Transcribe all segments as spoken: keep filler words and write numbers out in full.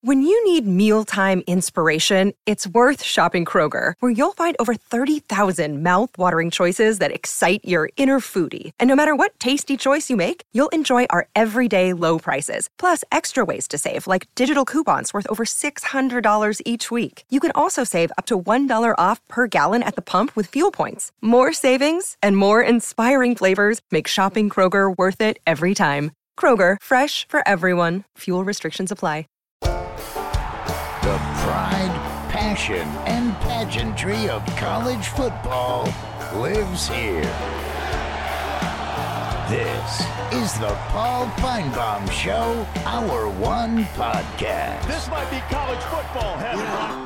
When you need mealtime inspiration, it's worth shopping Kroger, where you'll find over thirty thousand mouth-watering choices that excite your inner foodie. And no matter what tasty choice you make, you'll enjoy our everyday low prices, plus extra ways to save, like digital coupons worth over six hundred dollars each week. You can also save up to one dollar off per gallon at the pump with fuel points. More savings and more inspiring flavors make shopping Kroger worth it every time. Kroger, fresh for everyone. Fuel restrictions apply. The pride, passion, and pageantry of college football lives here. This is the Paul Feinbaum Show, Hour One Podcast. This might be college football heaven.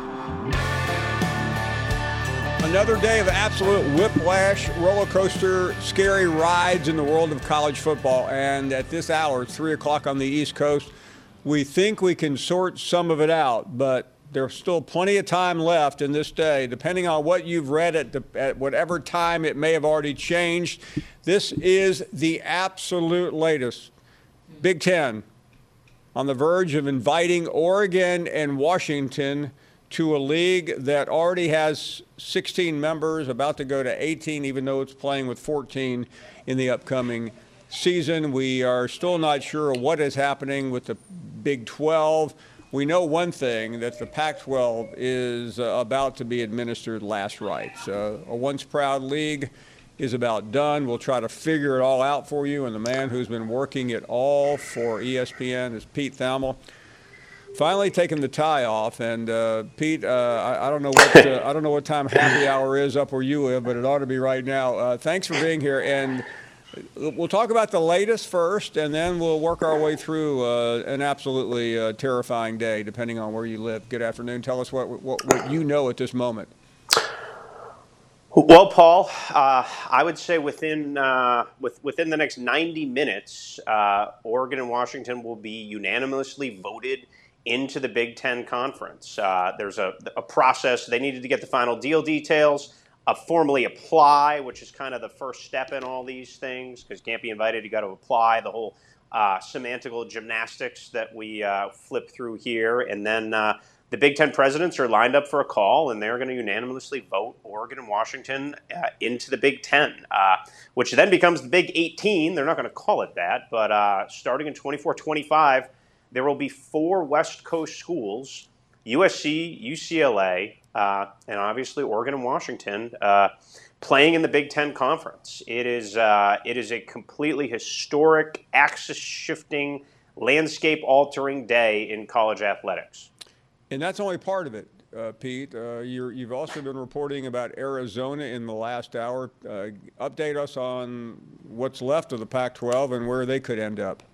Another day of absolute whiplash, roller coaster, scary rides in the world of college football. And at this hour, it's three o'clock on the East Coast, we think we can sort some of it out, but there's still plenty of time left in this day, depending on what you've read at, the, at whatever time it may have already changed. This is the absolute latest. Big Ten on the verge of inviting Oregon and Washington to a league that already has sixteen members, about to go to eighteen, even though it's playing with fourteen in the upcoming season. We are still not sure what is happening with the Big twelve. We know one thing, that the Pac twelve is uh, about to be administered last rites. Uh, a once proud league is about done. We'll try to figure it all out for you, and the man who's been working it all for E S P N is Pete Thamel. Finally taking the tie off, and uh, Pete, uh, I, I don't know what uh, I don't know what time happy hour is up where you live, but it ought to be right now. Uh, thanks for being here, and we'll talk about the latest first, and then we'll work our way through uh, an absolutely uh, terrifying day, depending on where you live. Good afternoon. Tell us what what, what you know at this moment. Well, Paul, uh, I would say within uh, with, within the next ninety minutes, uh, Oregon and Washington will be unanimously voted into the Big Ten Conference. Uh, there's a, a process. They needed to get the final deal details, uh, formally apply, which is kind of the first step in all these things, because you can't be invited, you got to apply, the whole uh, semantical gymnastics that we uh, flip through here. And then uh, the Big Ten presidents are lined up for a call, and they're going to unanimously vote Oregon and Washington uh, into the Big Ten, uh, which then becomes the Big eighteen. They're not going to call it that, but uh, starting in twenty-four twenty-five, there will be four West Coast schools, U S C, U C L A, uh, and obviously Oregon and Washington, uh, playing in the Big Ten Conference. It is uh, it is a completely historic, axis-shifting, landscape-altering day in college athletics. And that's only part of it, uh, Pete. Uh, you're, you've also been reporting about Arizona in the last hour. Uh, update us on what's left of the Pac twelve and where they could end up.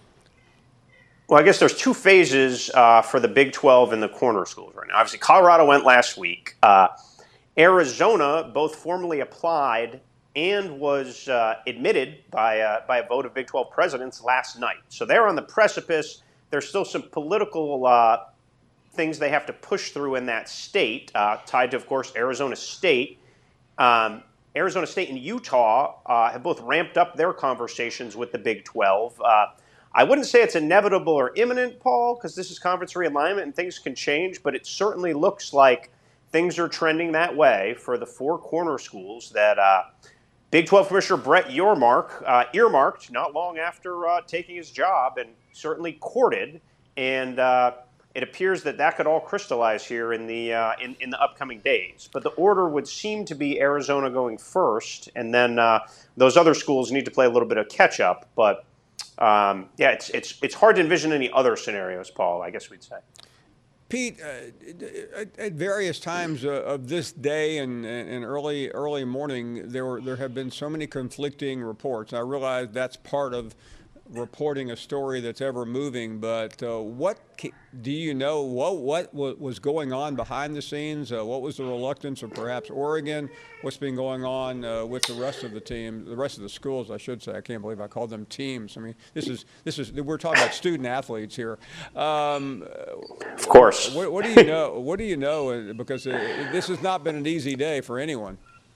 Well, I guess there's two phases uh, for the Big twelve and the corner schools right now. Obviously, Colorado went last week. Uh, Arizona both formally applied and was uh, admitted by, uh, by a vote of Big twelve presidents last night. So they're on the precipice. There's still some political uh, things they have to push through in that state, uh, tied to, of course, Arizona State. Um, Arizona State and Utah uh, have both ramped up their conversations with the Big twelve. Uh, I wouldn't say it's inevitable or imminent, Paul, because this is conference realignment and things can change, but it certainly looks like things are trending that way for the four corner schools that uh, Big twelve Commissioner Brett Yormark uh, earmarked not long after uh, taking his job and certainly courted. And uh, it appears that that could all crystallize here in the uh, in, in the upcoming days. But the order would seem to be Arizona going first, and then uh, those other schools need to play a little bit of catch-up. But Um, yeah, it's it's it's hard to envision any other scenarios, Paul, I guess we'd say. Pete, uh, at, at various times uh, of this day and, and early early morning, there were there have been so many conflicting reports. I realize that's part of reporting a story that's ever moving, but uh, what do you know? What what was going on behind the scenes? Uh, what was the reluctance of perhaps Oregon? What's been going on uh, with the rest of the team, the rest of the schools, I should say? I can't believe I called them teams. I mean, this is this is we're talking about student athletes here. Um, of course. What, what do you know? What do you know? Because uh, this has not been an easy day for anyone.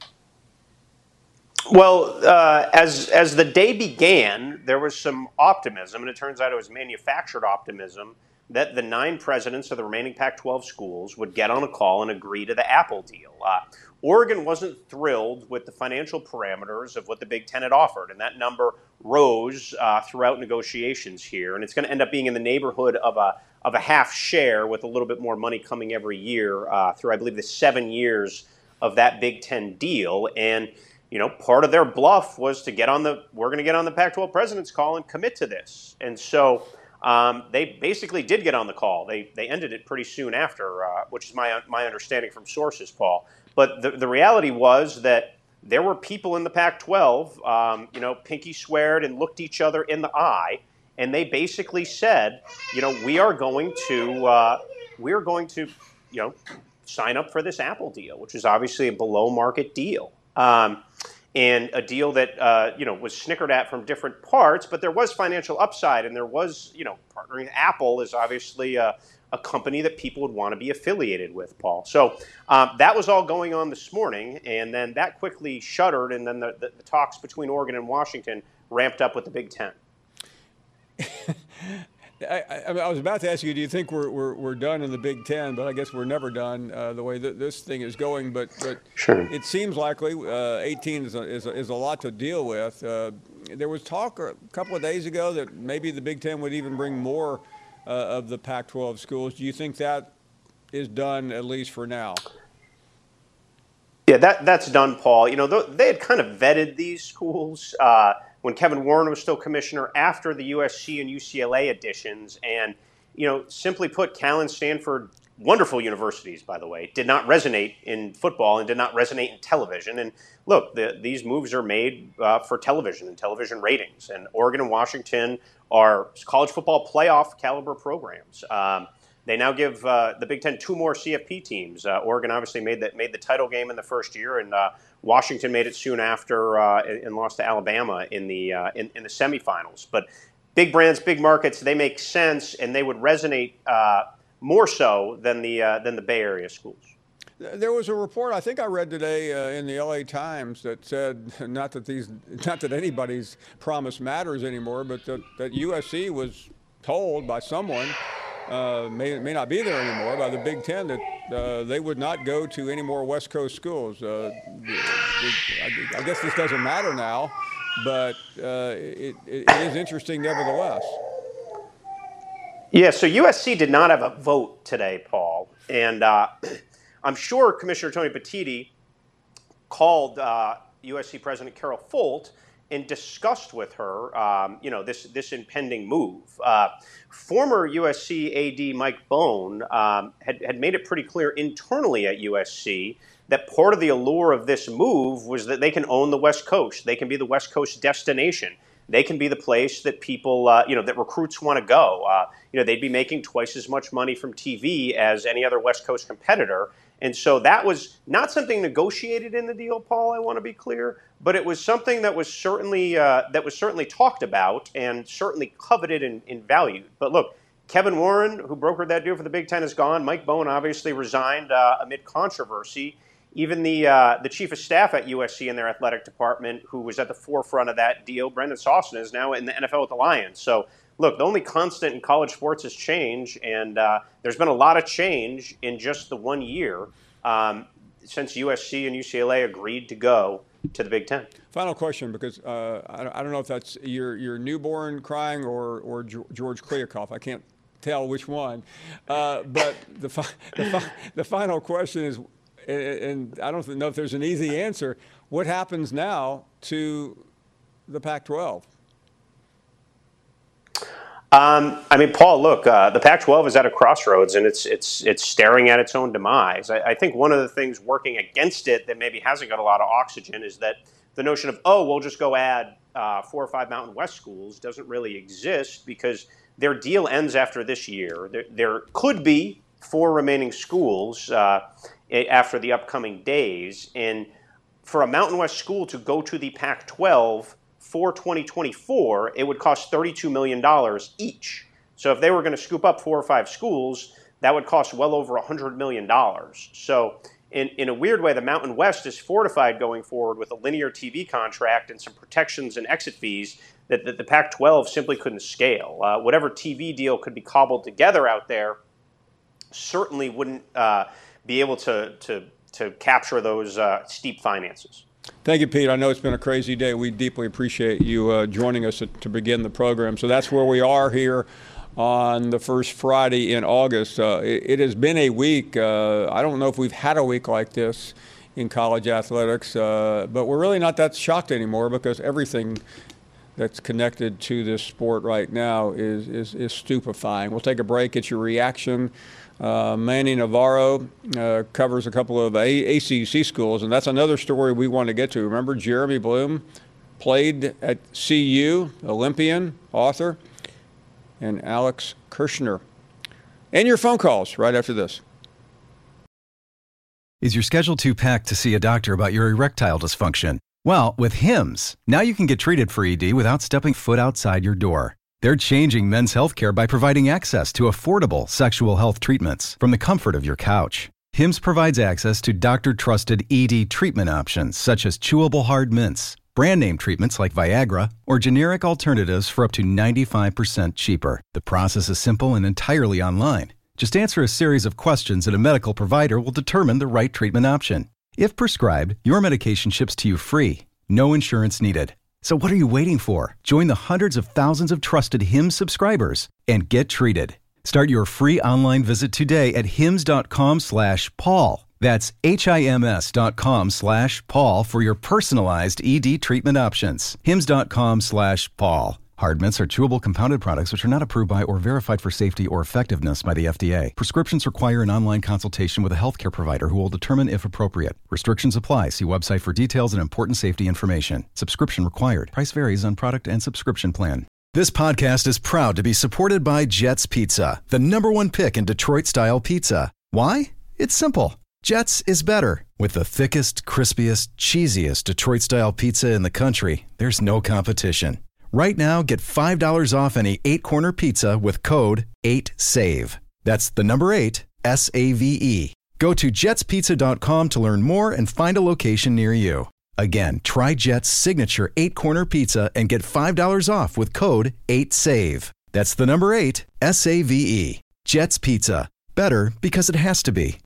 Well, uh, as as the day began, there was some optimism, and it turns out it was manufactured optimism that the nine presidents of the remaining Pac twelve schools would get on a call and agree to the Apple deal. Uh, Oregon wasn't thrilled with the financial parameters of what the Big Ten had offered, and that number rose uh, throughout negotiations here, and it's going to end up being in the neighborhood of a of a half share, with a little bit more money coming every year uh, through, I believe, the seven years of that Big Ten deal. And you know, part of their bluff was to get on the we're going to get on the Pac twelve president's call and commit to this, and so. Um, they basically did get on the call. They they ended it pretty soon after, uh, which is my my understanding from sources, Paul. But the, the reality was that there were people in the Pac twelve, um, you know, pinky sweared and looked each other in the eye, and they basically said, you know, we are going to uh, we are going to, you know, sign up for this Apple deal, which is obviously a below market deal. Um, And a deal that uh, you know was snickered at from different parts, but there was financial upside, and there was, you know, partnering with Apple is obviously a, a company that people would want to be affiliated with, Paul. So um, that was all going on this morning, and then that quickly shuttered, and then the, the, the talks between Oregon and Washington ramped up with the Big Ten. I, I, I was about to ask you, do you think we're, we're, we're done in the Big Ten? But I guess we're never done uh, the way that this thing is going. But, but sure. It seems likely uh, eighteen is a, is, a, is a lot to deal with. Uh, there was talk a couple of days ago that maybe the Big Ten would even bring more uh, of the Pac twelve schools. Do you think that is done, at least for now? Yeah, that that's done, Paul. You know, they had kind of vetted these schools uh, when Kevin Warren was still commissioner after the U S C and U C L A additions. And, you know, simply put, Cal and Stanford, wonderful universities, by the way, did not resonate in football and did not resonate in television. And look, the, these moves are made uh, for television and television ratings. And Oregon and Washington are college football playoff caliber programs. Um, They now give uh, the Big Ten two more C F P teams. Uh, Oregon obviously made that made the title game in the first year, and uh, Washington made it soon after uh, and lost to Alabama in the uh, in, in the semifinals. But big brands, big markets, they make sense, and they would resonate uh, more so than the uh, than the Bay Area schools. There was a report I think I read today uh, in the L A Times that said not that these not that anybody's promise matters anymore, but that, that U S C was told by someone. Uh, may may not be there anymore by the Big Ten that uh, they would not go to any more West Coast schools. Uh, I, I guess this doesn't matter now, but uh, it, it is interesting nevertheless. Yeah, so U S C did not have a vote today, Paul, and uh, I'm sure Commissioner Tony Petitti called uh, U S C President Carol Folt and discussed with her, um, you know, this this impending move. Uh, former U S C A D Mike Bohn um, had, had made it pretty clear internally at U S C that part of the allure of this move was that they can own the West Coast. They can be the West Coast destination. They can be the place that people, uh, you know, that recruits want to go. Uh, you know, they'd be making twice as much money from T V as any other West Coast competitor. And so that was not something negotiated in the deal, Paul, I want to be clear, but it was something that was certainly uh, that was certainly talked about and certainly coveted and, and valued. But look, Kevin Warren, who brokered that deal for the Big Ten, is gone. Mike Bohn obviously resigned uh, amid controversy. Even the uh, the chief of staff at U S C in their athletic department, who was at the forefront of that deal, Brendan Sawson, is now in the N F L with the Lions. So look, the only constant in college sports is change, and uh, there's been a lot of change in just the one year um, since U S C and U C L A agreed to go to the Big Ten. Final question, because uh, I, I don't know if that's your your newborn crying or or George Kliavkoff. I can't tell which one. Uh, but the fi- the, fi- the final question is, and I don't know if there's an easy answer, what happens now to the Pac twelve? Um, I mean, Paul, look, uh, the Pac twelve is at a crossroads, and it's it's it's staring at its own demise. I, I think one of the things working against it that maybe hasn't got a lot of oxygen is that the notion of, oh, we'll just go add uh, four or five Mountain West schools doesn't really exist, because their deal ends after this year. There, there could be four remaining schools uh, after the upcoming days, and for a Mountain West school to go to the Pac twelve for twenty twenty-four, it would cost thirty-two million dollars each. So if they were going to scoop up four or five schools, that would cost well over one hundred million dollars. So in, in a weird way, the Mountain West is fortified going forward with a linear T V contract and some protections and exit fees that, that the Pac twelve simply couldn't scale. Uh, whatever T V deal could be cobbled together out there certainly wouldn't uh, be able to, to, to capture those uh, steep finances. Thank you, Pete. I know it's been a crazy day. We deeply appreciate you uh, joining us to, to begin the program. So that's where we are here on the first Friday in August. Uh, it, it has been a week. Uh, I don't know if we've had a week like this in college athletics, uh, but we're really not that shocked anymore because everything that's connected to this sport right now is, is, is stupefying. We'll take a break, get your reaction. Uh, Manny Navarro uh, covers a couple of A C C schools, and that's another story we want to get to. Remember, Jeremy Bloom played at C U, Olympian, author, and Alex Kirshner. And your phone calls right after this. Is your schedule too packed to see a doctor about your erectile dysfunction? Well, with Hims, now you can get treated for E D without stepping foot outside your door. They're changing men's healthcare by providing access to affordable sexual health treatments from the comfort of your couch. Hims provides access to doctor-trusted E D treatment options such as chewable hard mints, brand name treatments like Viagra, or generic alternatives for up to ninety-five percent cheaper. The process is simple and entirely online. Just answer a series of questions and a medical provider will determine the right treatment option. If prescribed, your medication ships to you free. No insurance needed. So what are you waiting for? Join the hundreds of thousands of trusted Hims subscribers and get treated. Start your free online visit today at hims.com slash Paul. That's H-I-M-S dot com slash Paul for your personalized E D treatment options. Hims.com slash Paul. Hard mints are chewable compounded products which are not approved by or verified for safety or effectiveness by the F D A. Prescriptions require an online consultation with a healthcare provider who will determine if appropriate. Restrictions apply. See website for details and important safety information. Subscription required. Price varies on product and subscription plan. This podcast is proud to be supported by Jets Pizza, the number one pick in Detroit-style pizza. Why? It's simple. Jets is better. With the thickest, crispiest, cheesiest Detroit-style pizza in the country, there's no competition. Right now, get five dollars off any eight-corner pizza with code eight save. That's the number eight, S A V E. Go to jets pizza dot com to learn more and find a location near you. Again, try Jet's signature eight-corner pizza and get five dollars off with code eight save. That's the number eight, S A V E. Jet's Pizza. Better because it has to be.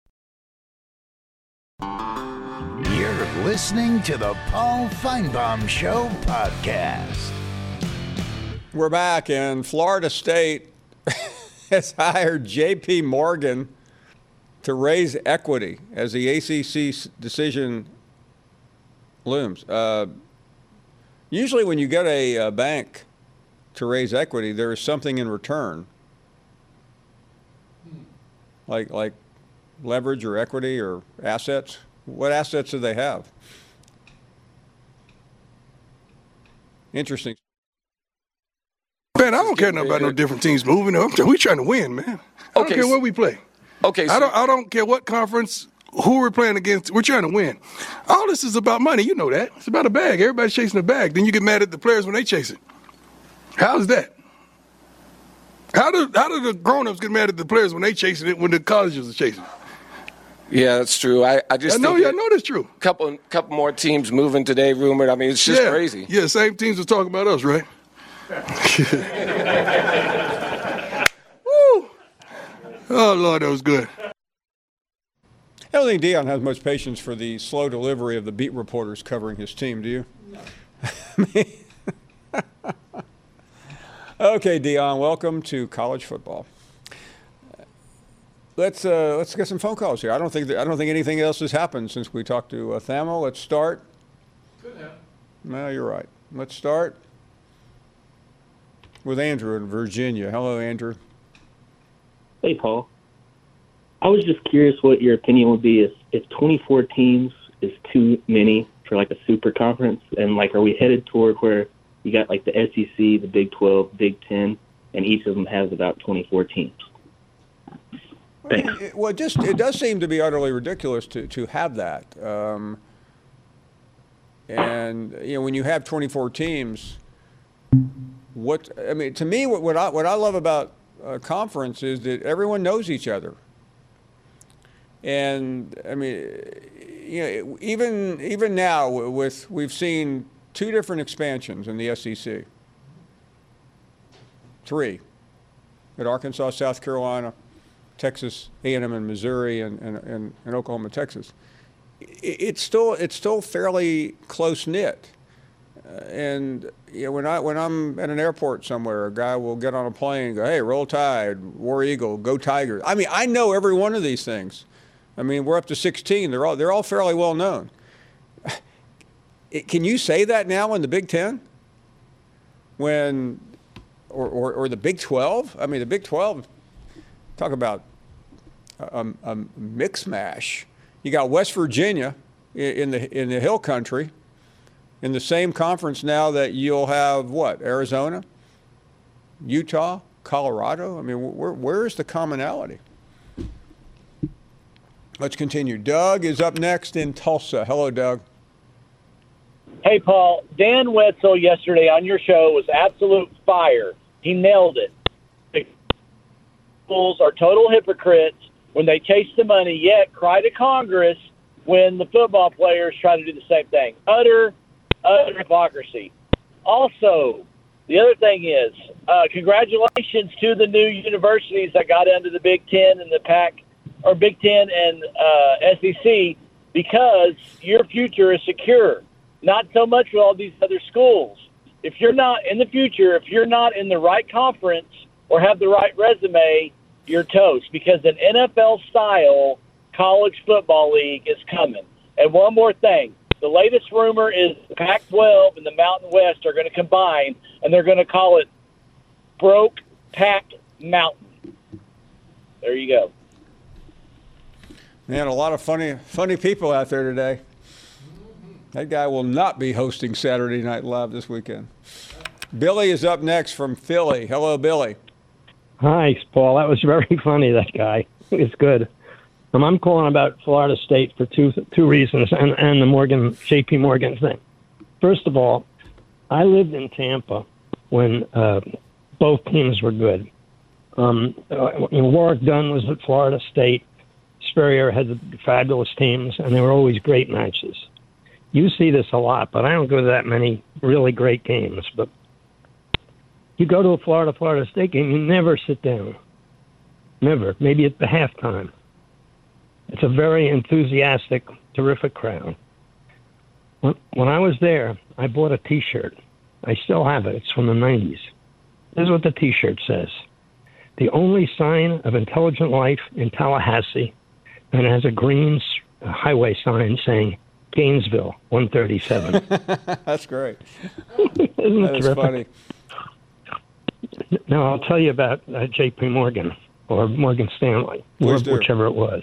You're listening to the Paul Feinbaum Show podcast. We're back, and Florida State has hired J P Morgan to raise equity as the A C C decision looms. Uh, usually when you get a, a bank to raise equity, there is something in return, like like leverage or equity or assets. What assets do they have? Interesting. Man, I don't care nothing about no different teams moving. We trying to win, man. I Okay, don't care so- where we play. Okay, so I don't. I don't care what conference, who we're playing against. We're trying to win. All this is about money. You know that. It's about a bag. Everybody's chasing a bag. Then you get mad at the players when they chase it. How's that? How do how do the grown-ups get mad at the players when they chasing it when the colleges are chasing it? yeah, that's true. I, I just I know. think I know that's true. a couple couple more teams moving today, rumored. I mean, it's just yeah. crazy. Yeah, same teams are talking about us, right? Woo. Oh Lord, that was good. I don't think Deion has much patience for the slow delivery of the beat reporters covering his team, do you? No. Okay, Deion, welcome to college football. Let's uh, let's get some phone calls here. I don't think that, I don't think anything else has happened since we talked to uh, Thamel. Let's start. Could have. No, you're right. Let's start with Andrew in Virginia. Hello, Andrew. Hey, Paul. I was just curious what your opinion would be if, if twenty-four teams is too many for like a super conference, and like are we headed toward where you got like the S E C, the Big twelve, Big ten, and each of them has about twenty-four teams? Thanks. It, well, it just it does seem to be utterly ridiculous to, to have that. Um, and you know, when you have twenty-four teams, what I mean to me, what, what I what I love about a conference is that everyone knows each other. And I mean, you know, even even now with we've seen two different expansions in the S E C. three. At Arkansas, South Carolina, Texas A and M, and Missouri, and, and, and, and Oklahoma, Texas. It's still it's still fairly close knit, uh, and you know, when I when I'm at an airport somewhere, a guy will get on a plane and go, "Hey, Roll Tide, War Eagle, Go Tigers." I mean, I know every one of these things. I mean, we're up to sixteen. They're all they're all fairly well known. Can you say that now in the Big Ten? When, or or, or the Big twelve? I mean, the Big twelve. Talk about a, a mix mash. You got West Virginia in the in the Hill Country, in the same conference now that you'll have what? Arizona, Utah, Colorado. I mean, where where is the commonality? Let's continue. Doug is up next in Tulsa. Hello, Doug. Hey, Paul. Dan Wetzel yesterday on your show was absolute fire. He nailed it. The schools are total hypocrites when they chase the money, yet cry to Congress when the football players try to do the same thing. Utter, utter hypocrisy. Also, the other thing is, uh, congratulations to the new universities that got into the Big Ten and the Pac, or Big Ten and uh, S E C, because your future is secure. Not so much with all these other schools. If you're not, in the future, if you're not in the right conference or have the right resume, you're toast, because an N F L-style college football league is coming. And one more thing. The latest rumor is the Pac twelve and the Mountain West are going to combine, and they're going to call it Broke Pac Mountain. There you go. Man, a lot of funny funny people out there today. That guy will not be hosting Saturday Night Live this weekend. Billy is up next from Philly. Hello, Billy. Hi, Paul. That was very funny, that guy. It's good. Um, I'm calling about Florida State for two two reasons, and, and the Morgan J P Morgan thing. First of all, I lived in Tampa when uh, both teams were good. Um, uh, you know, Warwick Dunn was at Florida State. Spurrier had fabulous teams, and they were always great matches. You see this a lot, but I don't go to that many really great games. But you go to a Florida Florida State game, you never sit down. Never. Maybe at the halftime. It's a very enthusiastic, terrific crowd. When, when I was there, I bought a T-shirt. I still have it. It's from the nineties. This is what the T-shirt says. The only sign of intelligent life in Tallahassee, and it has a green highway sign saying Gainesville, one thirty-seven. That's great. Isn't that it is terrific? funny. Now, I'll tell you about uh, J P Morgan or Morgan Stanley, or, whichever it was.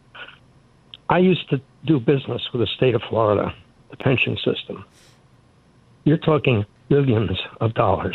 I used to do business with the state of Florida, the pension system. You're talking billions of dollars.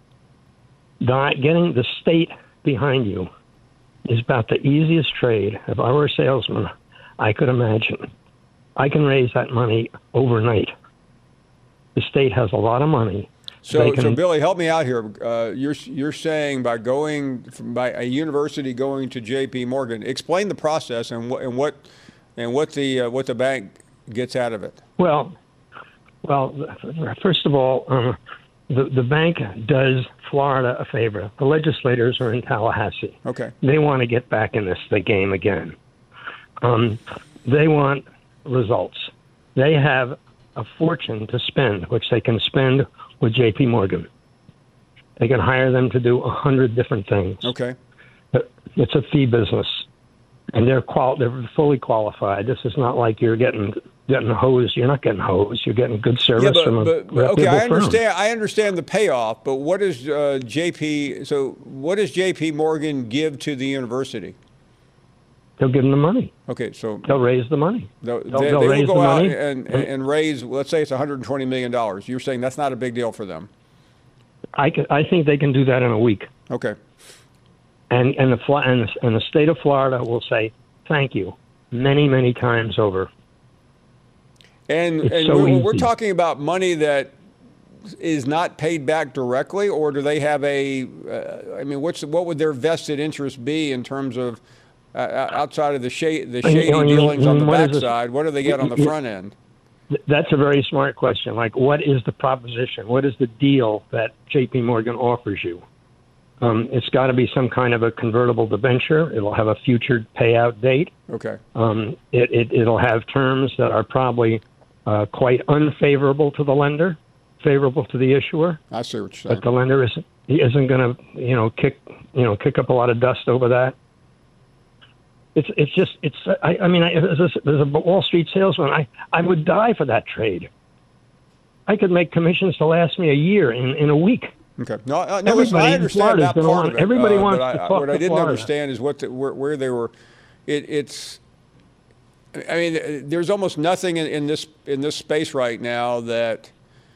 Di- getting the state behind you is about the easiest trade. If I were a salesman, I could imagine. I can raise that money overnight. The state has a lot of money. So, can, so Billy, help me out here. Uh, you're you're saying by going from, by a university going to J P Morgan, explain the process and what and what and what the uh, what the bank gets out of it. Well, well, first of all, um, the the bank does Florida a favor. The legislators are in Tallahassee. Okay. They want to get back in this the game again. Um, they want results. They have a fortune to spend, which they can spend with J P Morgan. They can hire them to do a hundred different things. Okay. It's a fee business, and they're qual- they're fully qualified. This is not like you're getting getting hosed. You're not getting hosed. You're getting good service yeah, but, from a but, but, reputable okay, I firm. understand. I understand the payoff, but what does uh, J P? So what does J P Morgan give to the university? They'll give them the money. Okay, so they'll raise the money. They'll, they'll, they, they'll they raise will go the out money and, and, and raise. Let's say it's one hundred twenty million dollars. You're saying that's not a big deal for them. I, can, I think they can do that in a week. Okay. And and the and, and the state of Florida will say thank you many many times over. And it's and so we're, easy. we're talking about money that is not paid back directly, or do they have a? Uh, I mean, what's what would their vested interest be in terms of uh, outside of the shady the shady you know, dealings on the what backside? What do they get on the front end? That's a very smart question. Like, what is the proposition? What is the deal that J P Morgan offers you? Um, it's got to be some kind of a convertible debenture. It'll have a future payout date. Okay. Um, it, it, it'll have terms that are probably uh, quite unfavorable to the lender, favorable to the issuer. I see what you're saying. But the lender isn't isn't going to, you know, kick you know kick up a lot of dust over that. It's it's just it's I, I mean I, as, a, as a Wall Street salesman, I, I would die for that trade. I could make commissions to last me a year in, in a week. Okay. No, uh, no listen, I understand that part want, of it. Everybody uh, wants but to I, talk what to I didn't Florida. understand is what the, where, where they were. It, it's. I mean, there's almost nothing in, in this in this space right now that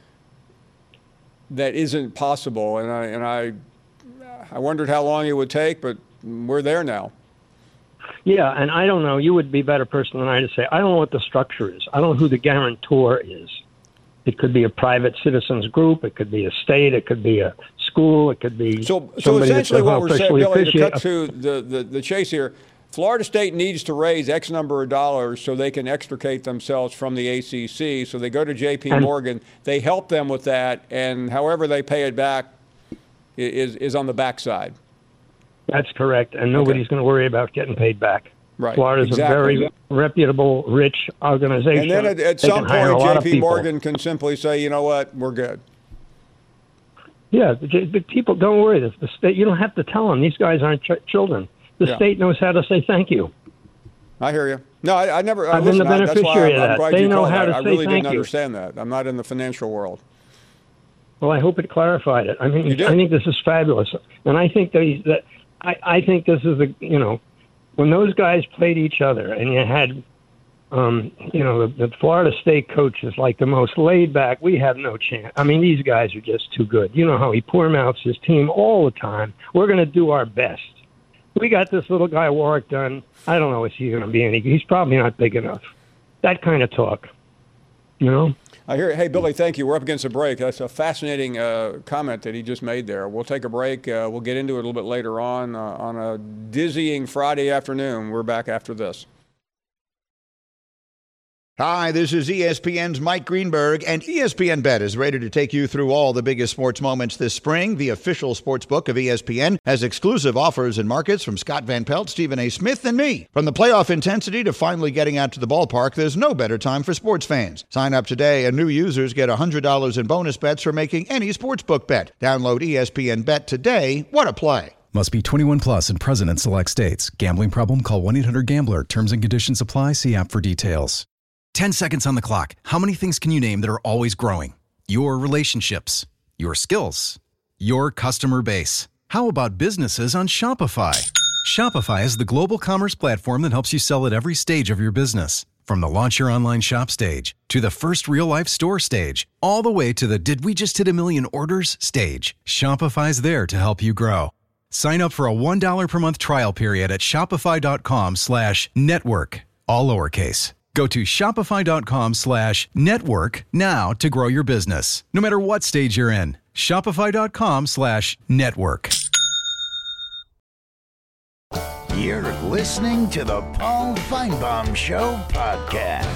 that isn't possible, and I and I I wondered how long it would take, but we're there now. Yeah, and I don't know. You would be a better person than I to say. I don't know what the structure is. I don't know who the guarantor is. It could be a private citizens group. It could be a state. It could be a school. It could be so. So essentially, what we're saying, Billy, to cut a, to the, the the chase here, Florida State needs to raise X number of dollars so they can extricate themselves from the A C C. So they go to J P Morgan. They help them with that, and however they pay it back is is on the backside. That's correct, and nobody's Okay. going to worry about getting paid back. Right. Florida's exactly. a very reputable, rich organization. And then at, at They some can hire a lot point, of J P people. Morgan can simply say, you know what, we're good. Yeah, the, the people, don't worry. The, the state, you don't have to tell them. These guys aren't ch- children. The Yeah. state knows how to say thank you. I hear you. No, I, I never. I've listen, been the I, that's why beneficiary I'm, of I'm that. glad They you know called how that. to I say really thank didn't you. understand that. I'm not in the financial world. Well, I hope it clarified it. I mean, You did. I think this is fabulous, and I think that, he's, that I, I think this is a you know, when those guys played each other, and you had, um, you know, the, the Florida State coach is like the most laid back. We have no chance. I mean, these guys are just too good. You know how he poor mouths his team all the time. We're going to do our best. We got this little guy Warwick done. I don't know if he's going to be any. He's probably not big enough. That kind of talk, you know. I hear. Hey, Billy, thank you. We're up against a break. That's a fascinating uh, comment that he just made there. We'll take a break. Uh, we'll get into it a little bit later on uh, on a dizzying Friday afternoon. We're back after this. Hi, this is E S P N's Mike Greenberg, and E S P N Bet is ready to take you through all the biggest sports moments this spring. The official sports book of E S P N has exclusive offers and markets from Scott Van Pelt, Stephen A. Smith, and me. From the playoff intensity to finally getting out to the ballpark, there's no better time for sports fans. Sign up today, and new users get one hundred dollars in bonus bets for making any sportsbook bet. Download E S P N Bet today. What a play. Must be twenty-one plus and present in select states. Gambling problem? Call one eight hundred gambler. Terms and conditions apply. See app for details. ten seconds on the clock. How many things can you name that are always growing? Your relationships, your skills, your customer base. How about businesses on Shopify? Shopify is the global commerce platform that helps you sell at every stage of your business. From the launch your online shop stage to the first real life store stage, all the way to the did we just hit a million orders stage. Shopify's there to help you grow. Sign up for a one dollar per month trial period at shopify.com slash network, all lowercase. Go to shopify.com slash network now to grow your business, no matter what stage you're in. Shopify.com slash network. You're listening to the Paul Feinbaum Show podcast.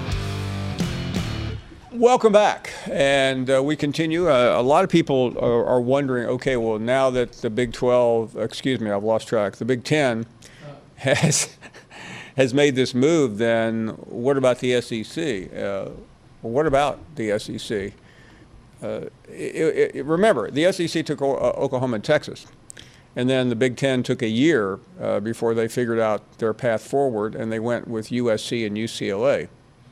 Welcome back, and uh, we continue. Uh, a lot of people are, are wondering, okay, well, now that the Big twelve, excuse me, I've lost track, the Big Ten has has made this move, then what about the S E C? Uh, what about the S E C? Uh, it, it, remember, the S E C took o- uh, Oklahoma and Texas, and then the Big Ten took a year uh, before they figured out their path forward, and they went with U S C and U C L A.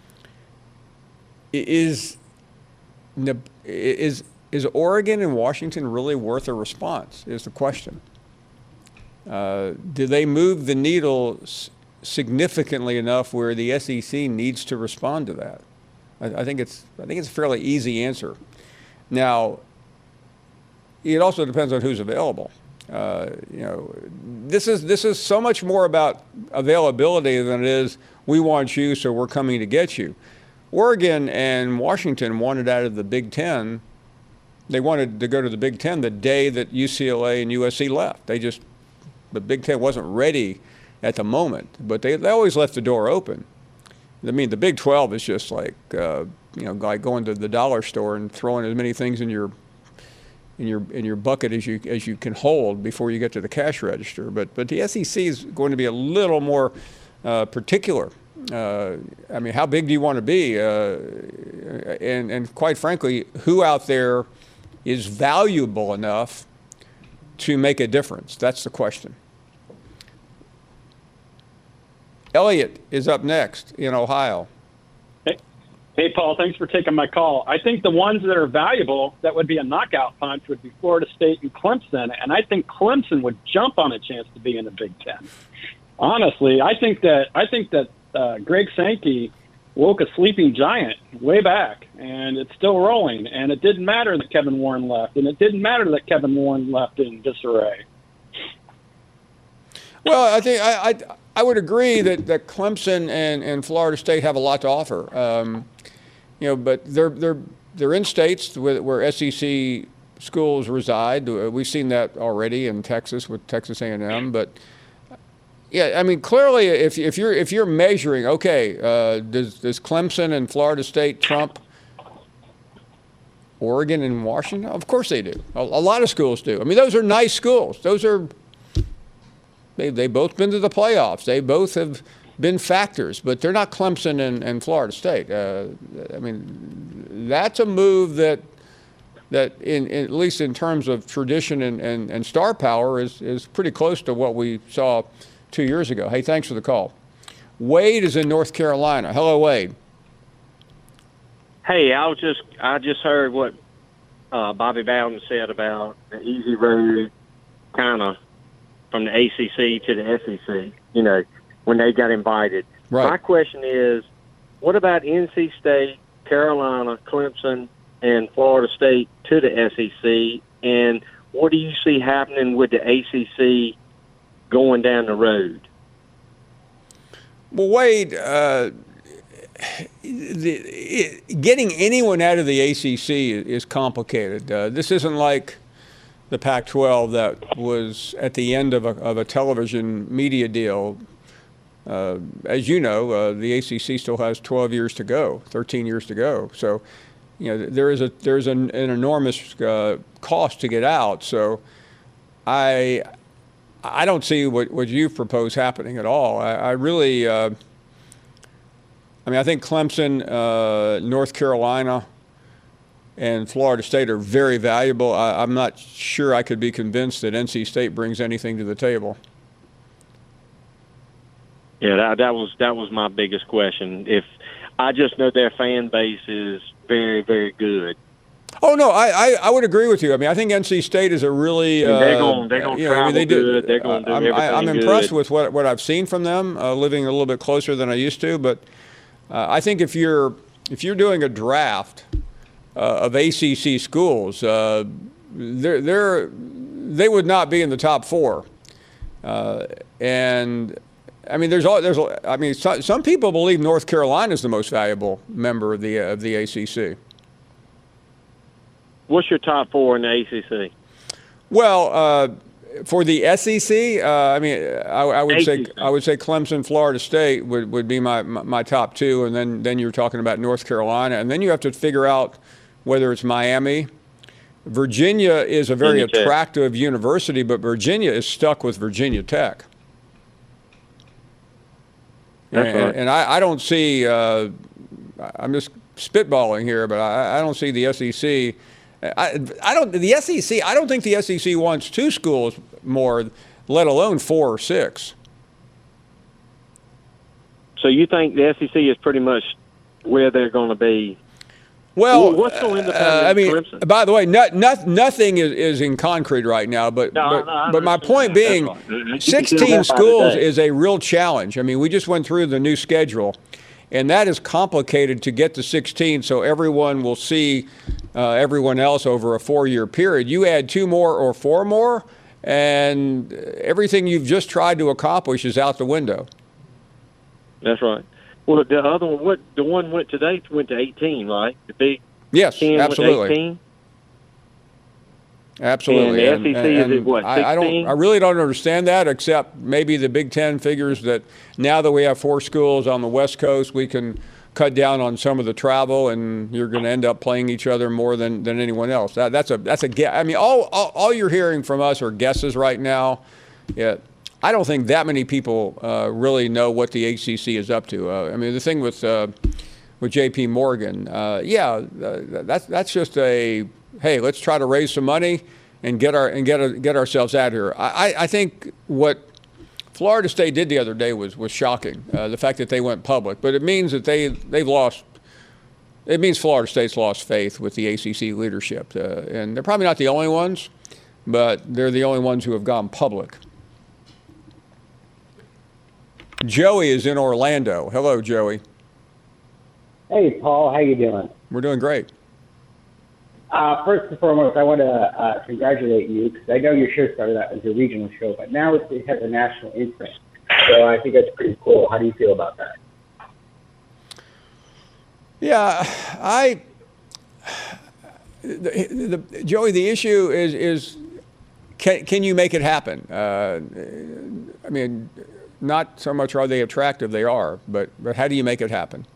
Is, is, is Oregon and Washington really worth a response, is the question. Uh, do they move the needle s- significantly enough where the S E C needs to respond to that? I, I think it's I think it's a fairly easy answer. Now, it also depends on who's available. Uh, you know, this is this is so much more about availability than it is we want you, so we're coming to get you. Oregon and Washington wanted out of the Big Ten. They wanted to go to the Big Ten the day that U C L A and U S C left. They just the Big Ten wasn't ready at the moment, but they, they always left the door open. I mean, the Big twelve is just like, uh, you know, like going to the dollar store and throwing as many things in your in your in your bucket as you as you can hold before you get to the cash register. But but the S E C is going to be a little more uh, particular. Uh, I mean, how big do you want to be? Uh, and and quite frankly, who out there is valuable enough to make a difference? That's the question. Elliot is up next in Ohio. Hey, hey, Paul, thanks for taking my call. I think the ones that are valuable that would be a knockout punch would be Florida State and Clemson, and I think Clemson would jump on a chance to be in the Big Ten. Honestly, I think that I think that uh, Greg Sankey woke a sleeping giant way back, and it's still rolling. And it didn't matter that Kevin Warren left, and it didn't matter that Kevin Warren left in disarray. Well, I think I, I I would agree that, that Clemson and, and Florida State have a lot to offer. Um, you know, but they're they're they're in states where, where S E C schools reside. We've seen that already in Texas with Texas A and M. But yeah, I mean, clearly, if if you're if you're measuring, okay, uh, does does Clemson and Florida State trump Oregon and Washington? Of course they do. A, a lot of schools do. I mean, those are nice schools. Those are. They they both been to the playoffs. They both have been factors, but they're not Clemson and, and Florida State. Uh, I mean, that's a move that that in, in at least in terms of tradition and, and, and star power is is pretty close to what we saw two years ago. Hey, thanks for the call. Wade is in North Carolina. Hello, Wade. Hey, I was just I just heard what uh, Bobby Bowden said about the easy road kind of from the A C C to the S E C, you know, when they got invited. Right. My question is, what about N C State, Carolina, Clemson, and Florida State to the S E C, and what do you see happening with the A C C going down the road? Well, Wade, uh, the, it, getting anyone out of the A C C is complicated. Uh, this isn't like the Pac twelve that was at the end of a, of a television media deal. Uh, as you know, uh, the A C C still has twelve years to go, thirteen years to go. So, you know, there is a there's an, an enormous uh, cost to get out. So, I I don't see what, what you propose happening at all. I, I really, uh, I mean, I think Clemson, uh, North Carolina, and Florida State are very valuable. I, I'm not sure I could be convinced that N C State brings anything to the table. Yeah, that, that was that was my biggest question. If I just know their fan base is very, very good. Oh no, I, I, I would agree with you. I mean, I think N C State is a really uh, they're going they're going to travel I mean, they do, good. They're going to do I'm, everything I'm impressed good. with what what I've seen from them, uh, living a little bit closer than I used to. But uh, I think if you're if you're doing a draft Uh, of A C C schools, uh, they're, they're, they would not be in the top four. Uh, and I mean, there's all there's. I mean, so, some people believe North Carolina is the most valuable member of the of the A C C. What's your top four in the A C C? Well, uh, for the S E C, uh, I mean, I, I would A C C. say I would say Clemson, Florida State would, would be my, my my top two, and then then you're talking about North Carolina, and then you have to figure out whether it's Miami. Virginia is a very Virginia attractive Tech. university, but Virginia is stuck with Virginia Tech. That's and, right. and I, I don't see, uh, I'm just spitballing here, but I, I don't see the S E C. I, I don't, the S E C, I don't think the S E C wants two schools more, let alone four or six. So you think the S E C is pretty much where they're going to be? Well, what's going to uh, I mean, Clemson? by the way, not, not, nothing is, is in concrete right now. But No, but, no, I but my point that. being, That's right. You can sixteen tell that by schools today. is a real challenge. I mean, we just went through the new schedule, and that is complicated to get to sixteen. So everyone will see uh, everyone else over a four-year period. You add two more or four more, and everything you've just tried to accomplish is out the window. That's right. Well, the other one, what the one went today went to eighteen, right? The Big Yes, Ten absolutely. went to eighteen. Absolutely. And the S E C is at what, I, I don't. sixteen? I really don't understand that, except maybe the Big Ten figures that now that we have four schools on the West Coast, we can cut down on some of the travel, and you're going to end up playing each other more than, than anyone else. That, that's a that's a guess. I mean, all, all all you're hearing from us are guesses right now. Yeah, I don't think that many people uh, really know what the A C C is up to. Uh, I mean, the thing with uh, with J P Morgan, uh, yeah, uh, that's that's just a hey, let's try to raise some money and get our and get a, get ourselves out here. I, I think what Florida State did the other day was was shocking. Uh, the fact that they went public, but it means that they they've lost. It means Florida State's lost faith with the A C C leadership, uh, and they're probably not the only ones, but they're the only ones who have gone public. Joey is in Orlando. Hello, Joey. Hey, Paul. How you doing? We're doing great. Uh, first and foremost, I want to uh, congratulate you because I know your show started out as a regional show, but now it has a national imprint. So I think that's pretty cool. How do you feel about that? Yeah, I, the, the, Joey, the issue is, is can, can you make it happen? Uh, I mean, not so much are they attractive, they are, but, but how do you make it happen?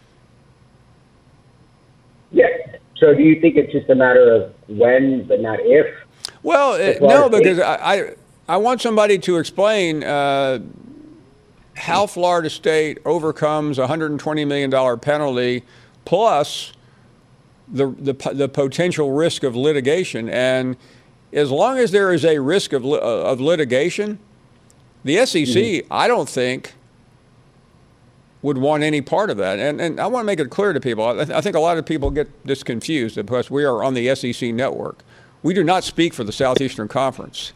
Yeah. So do you think it's just a matter of when, but not if? Well, it, no, because I, I I want somebody to explain uh, how Florida State overcomes a one hundred twenty million dollars penalty plus the, the the potential risk of litigation. And as long as there is a risk of of litigation, the S E C, mm-hmm. I don't think, would want any part of that. And and I want to make it clear to people. I, th- I think a lot of people get this confused because we are on the S E C network. We do not speak for the Southeastern Conference.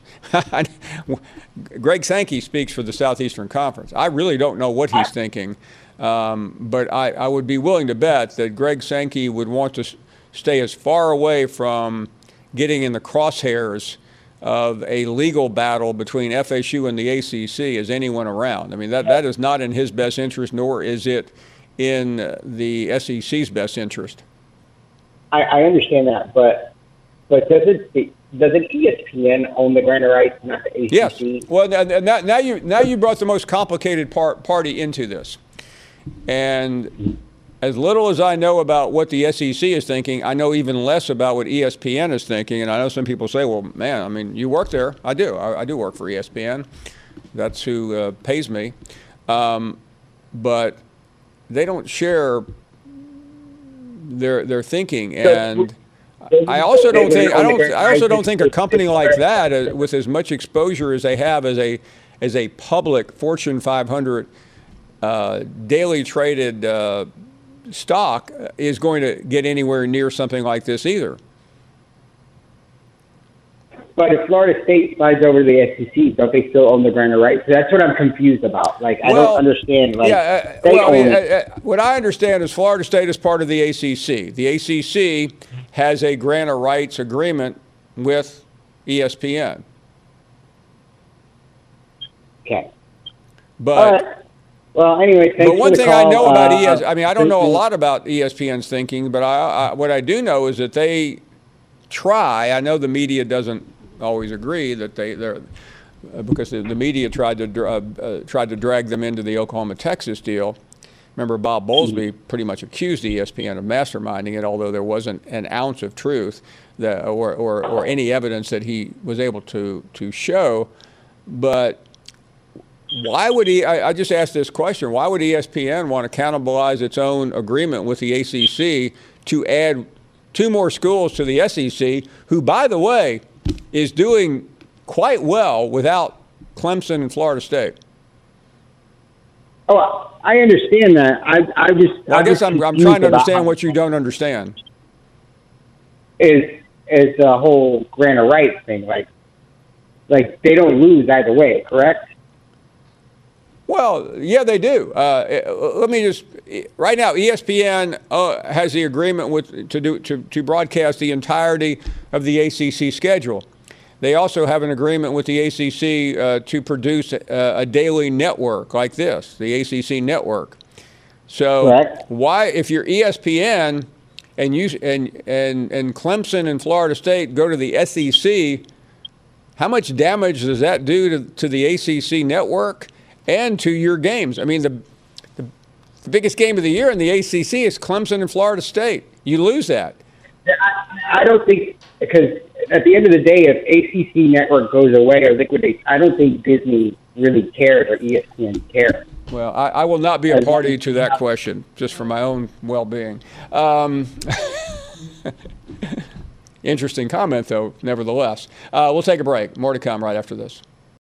Greg Sankey speaks for the Southeastern Conference. I really don't know what he's thinking, um, but I, I would be willing to bet that Greg Sankey would want to s- stay as far away from getting in the crosshairs of a legal battle between F S U and the A C C as anyone around. I mean, that, that is not in his best interest, nor is it in the S E C's best interest. I, I understand that, but but doesn't doesn't E S P N own the grant of rights, not the A C C? Yes. Well, now, now you now you brought the most complicated part party into this, and as little as I know about what the S E C is thinking, I know even less about what E S P N is thinking. And I know some people say, well, man, I mean, you work there. I do. I, I do work for E S P N. That's who uh, pays me. Um, but they don't share their their thinking. And I also don't think I don't I also don't think a company like that, uh, with as much exposure as they have as a as a public Fortune five hundred uh, daily traded uh, stock, is going to get anywhere near something like this either. But if Florida State slides over to the S E C, don't they still own the grant of rights? So that's what I'm confused about. Like, I well, don't understand. Like, yeah, uh, well, I mean, uh, uh, what I understand is Florida State is part of the A C C. The A C C has a grant of rights agreement with E S P N. Okay. But. Uh, Well, anyway, thanks But one for the thing call. I know about uh, E S P N, I mean, I don't know a you. lot about E S P N's thinking, but I, I, what I do know is that they try. I know the media doesn't always agree that they they're uh, because the, the media tried to uh, uh, tried to drag them into the Oklahoma Texas deal. Remember, Bob Bowlesby pretty much accused E S P N of masterminding it, although there wasn't an ounce of truth that, or, or or any evidence that he was able to to show. But why would he, I, I just asked this question, why would E S P N want to cannibalize its own agreement with the A C C to add two more schools to the S E C, who, by the way, is doing quite well without Clemson and Florida State? Oh, I understand that. I, I just. Well, I I'm guess just I'm, I'm confused trying to about understand how- what you don't understand. Is is the whole grant of rights thing. Like, like they don't lose either way, correct? Well, yeah, they do. Uh, let me just right now. E S P N uh, has the agreement with to do to, to broadcast the entirety of the A C C schedule. They also have an agreement with the A C C uh, to produce a, a daily network like this, the A C C network. So Correct. why, if you're E S P N and you and and and Clemson and Florida State go to the S E C, how much damage does that do to, to the A C C network and to your games? I mean, the, the The biggest game of the year in the A C C is Clemson and Florida State. You lose that. I, I don't think, because at the end of the day, if A C C Network goes away or liquidates, I don't think Disney really cares or E S P N cares. Well, I, I will not be a party to that question, just for my own well-being. Um, interesting comment, though, nevertheless. Uh, we'll take a break. More to come right after this.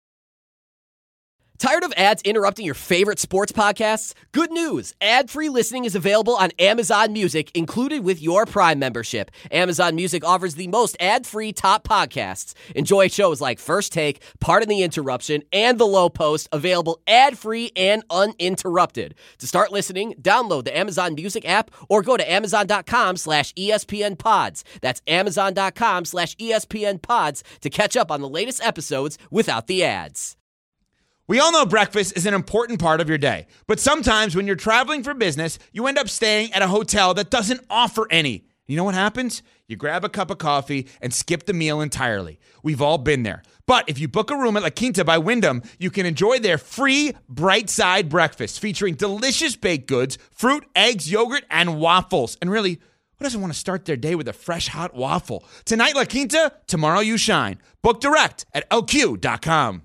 Tired of ads interrupting your favorite sports podcasts? Good news! Ad-free listening is available on Amazon Music, included with your Prime membership. Amazon Music offers the most ad-free top podcasts. Enjoy shows like First Take, Pardon the Interruption, and The Low Post, available ad-free and uninterrupted. To start listening, download the Amazon Music app or go to amazon.com slash ESPN pods. That's amazon.com slash ESPN pods to catch up on the latest episodes without the ads. We all know breakfast is an important part of your day, but sometimes when you're traveling for business, you end up staying at a hotel that doesn't offer any. You know what happens? You grab a cup of coffee and skip the meal entirely. We've all been there. But if you book a room at La Quinta by Wyndham, you can enjoy their free Bright Side breakfast featuring delicious baked goods, fruit, eggs, yogurt, and waffles. And really, who doesn't want to start their day with a fresh hot waffle? Tonight, La Quinta, tomorrow you shine. Book direct at L Q dot com.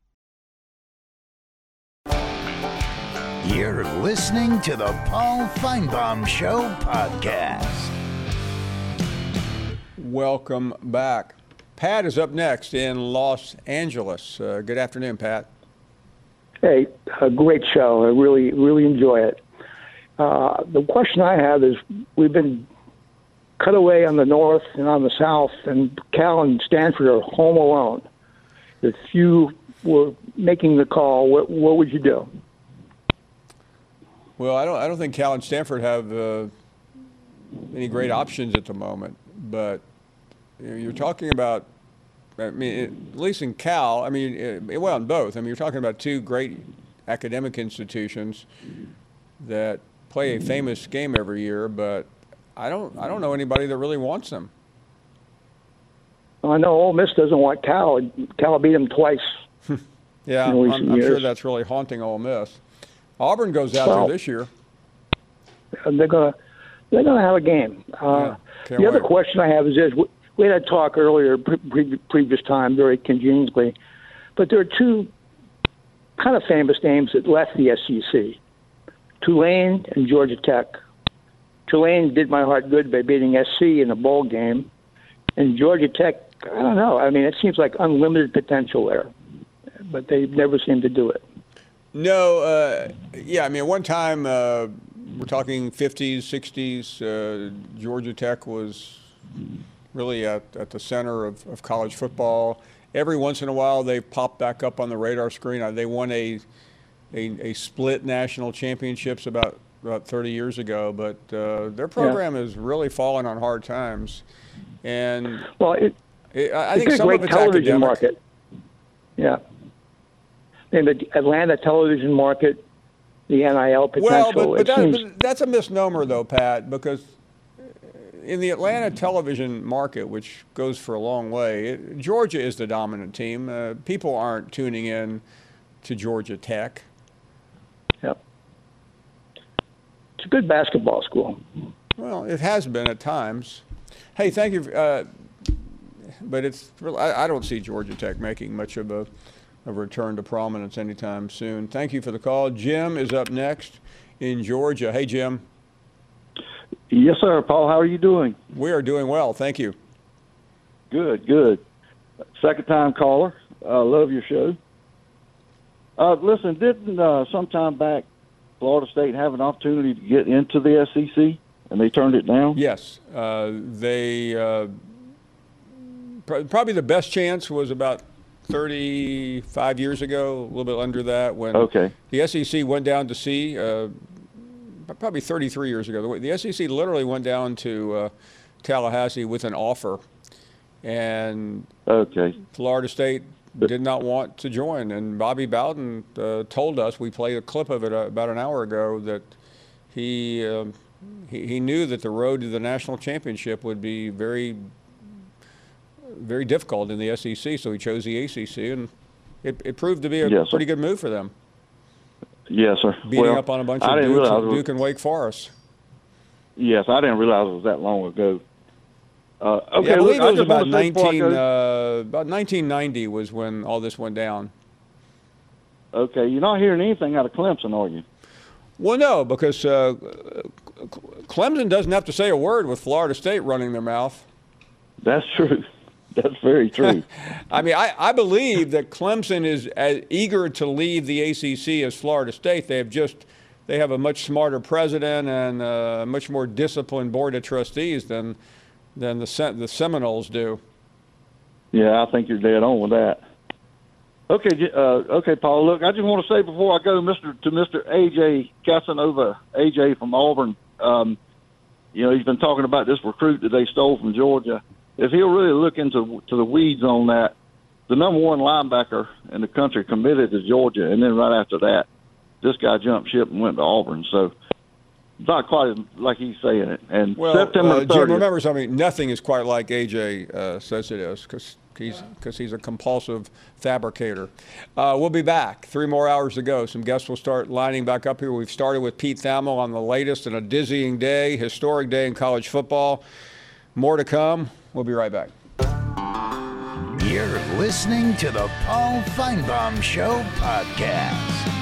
You're listening to the Paul Feinbaum Show podcast. Welcome back. Pat is up next in Los Angeles. Uh, good afternoon, Pat. Hey, a great show. I really, really enjoy it. Uh, the question I have is, we've been cut away on the north and on the south, and Cal and Stanford are home alone. If you were making the call, what, what would you do? Well, I don't. I don't think Cal and Stanford have uh, any great options at the moment. But you know, you're talking about. I mean, it, at least in Cal. I mean, it, well, in both. I mean, you're talking about two great academic institutions that play a famous game every year. But I don't. I don't know anybody that really wants them. I know Ole Miss doesn't want Cal. Cal beat them twice. Yeah, I'm, I'm sure that's really haunting Ole Miss. Auburn goes out well, there this year. They're gonna, they're gonna have a game. Uh, yeah, the other wait. question I have is this: we had a talk earlier, pre- previous time, very conveniently, but there are two kind of famous names that left the S E C: Tulane and Georgia Tech. Tulane did my heart good by beating S C in a bowl game, and Georgia Tech, I don't know. I mean, it seems like unlimited potential there, but they never seem to do it. No, uh, yeah, I mean, one time, uh, we're talking fifties, sixties, uh, Georgia Tech was really at, at the center of, of college football. Every once in a while, they pop back up on the radar screen. They won a a, a split national championships about, about thirty years ago, but uh, their program yeah. has really fallen on hard times. And well, it, it, I it's think a some great of it's television academic. market. Yeah. In the Atlanta television market, the N I L potential. Well, but, but, that, seems... but that's a misnomer, though, Pat, because in the Atlanta television market, which goes for a long way, it, Georgia is the dominant team. Uh, people aren't tuning in to Georgia Tech. Yep. It's a good basketball school. Well, it has been at times. Hey, thank you. Uh, but it's I, I don't see Georgia Tech making much of a a return to prominence anytime soon. Thank you for the call. Jim is up next in Georgia. Hey, Jim. Yes, sir. Paul, how are you doing? We are doing well. Thank you. Good, good. Second time caller. Uh, love your show. Uh, listen, didn't uh, sometime back Florida State have an opportunity to get into the S E C and they turned it down? Yes. Uh, they uh, pr- probably the best chance was about thirty-five years ago, a little bit under that, when okay. the S E C went down to see, uh, probably thirty-three years ago. The S E C literally went down to uh, Tallahassee with an offer, and okay. Florida State did not want to join. And Bobby Bowden uh, told us, we played a clip of it uh, about an hour ago, that he, uh, he he knew that the road to the national championship would be very very difficult in the S E C, so he chose the A C C, and it, it proved to be a yes, pretty good move for them. Yes, sir. Beating well, up on a bunch I of didn't Duke, realize it was- Duke and Wake Forest. Yes, I didn't realize it was that long ago. Uh, okay, yeah, I believe look, it was I just about wanna say before I nineteen. go- Uh, about nineteen ninety was when all this went down. Okay, you're not hearing anything out of Clemson, are you? Well, no, because uh, Clemson doesn't have to say a word with Florida State running their mouth. That's true. That's very true. I mean, I, I believe that Clemson is as eager to leave the A C C as Florida State. They have just they have a much smarter president and a much more disciplined board of trustees than than the Sem- the Seminoles do. Yeah, I think you're dead on with that. Okay, j- uh, okay, Paul. Look, I just want to say before I go, Mister to Mister A J Casanova, A J from Auburn. Um, you know, he's been talking about this recruit that they stole from Georgia. If he'll really look into to the weeds on that, the number one linebacker in the country committed to Georgia, and then right after that, this guy jumped ship and went to Auburn. So it's not quite like he's saying it. And Well, September uh, the Jim, thirtieth. remember something. Nothing is quite like A J uh, says it is, because he's because he's a compulsive fabricator. Uh, we'll be back. Three more hours to go. Some guests will start lining back up here. We've started with Pete Thamel on the latest in a dizzying day, historic day in college football. More to come. We'll be right back. You're listening to the Paul Feinbaum Show podcast.